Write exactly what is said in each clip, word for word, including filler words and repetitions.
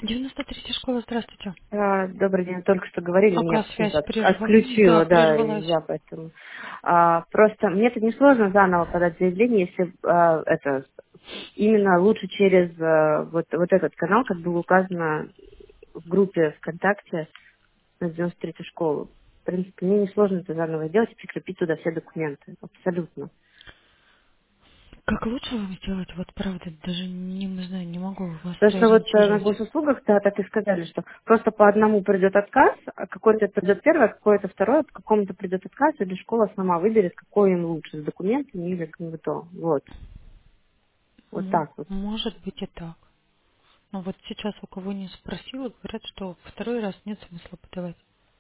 девяносто третья школа, здравствуйте. А, Добрый день, только что говорили, меня Пока связь почему-то от- прерва... Да, отключило, да, и прервалась. я поэтому. А, просто мне это несложно заново подать заявление, если а, это именно лучше через а, вот, вот этот канал, как было указано в группе ВКонтакте на девяносто третью школу. В принципе, мне несложно это заново сделать и прикрепить туда все документы. Абсолютно. Как лучше вам сделать? Вот правда, даже не не знаю, не могу вас Потому что вот э, на сориентировать. госуслугах, да, так и сказали, что просто по одному придет отказ, а какой-то придет первый, а какой-то второй, по какому-то придет отказ, или школа сама выберет, какой им лучше, с документами или как бы то. Вот. Вот М, так вот. Может быть и так. Но вот сейчас у кого не спросила, говорят, что второй раз нет смысла подавать.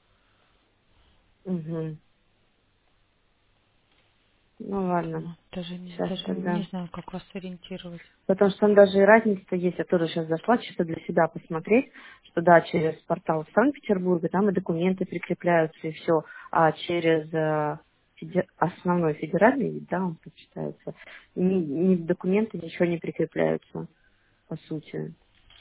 Угу. Ну ладно. Вот, даже, не- Сейчас даже тогда. не знаю, как вас сориентировать. Потому что там даже и разница есть. Я тоже сейчас зашла, чисто для себя посмотреть, что да, через портал Санкт-Петербурга там и документы прикрепляются, и все. А через э, феде- основной федеральный, вид, да, он почитается, ни, ни документы, ничего не прикрепляются, по сути.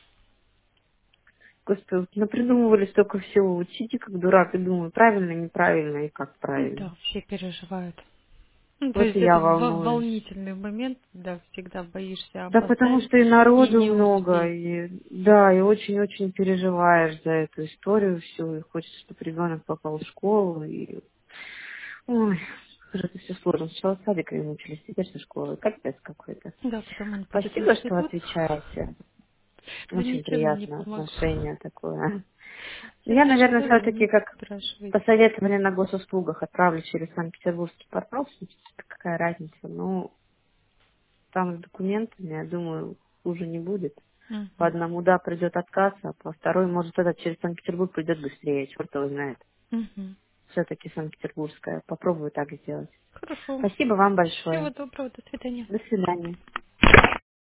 Господи, вот напридумывали столько всего. Вот сиди как дурак и думаю, правильно, неправильно и как Ну правильно. да, все переживают. Ну, то Вот и есть я это во- волнуюсь. волнительный момент, да, всегда боишься Да потому опоздать что и и народу не много, успеть. и да, и очень-очень переживаешь за эту историю всю, и хочется, чтобы ребенок попал в школу, и ой, как же это все сложно. Сначала с садика и мучились, теперь со школы. Капец какой-то. Да, потом он пойдет в Спасибо, что институт. отвечаете. Да Очень ничем не приятно помогу. отношение такое. Я, Если наверное, что, все-таки звоните, как спрашивайте. посоветовали на госуслугах отправлю через Санкт-Петербургский портал, в принципе, какая разница. Ну, там с документами, я думаю, хуже не будет. По Угу. одному, да, придет отказ, а по второй, может, этот через Санкт-Петербург придет быстрее, черт его знает. Угу. Все-таки Санкт-Петербургская. Попробую так сделать. Хорошо. Спасибо вам Всего большое. доброго, до свидания. До свидания.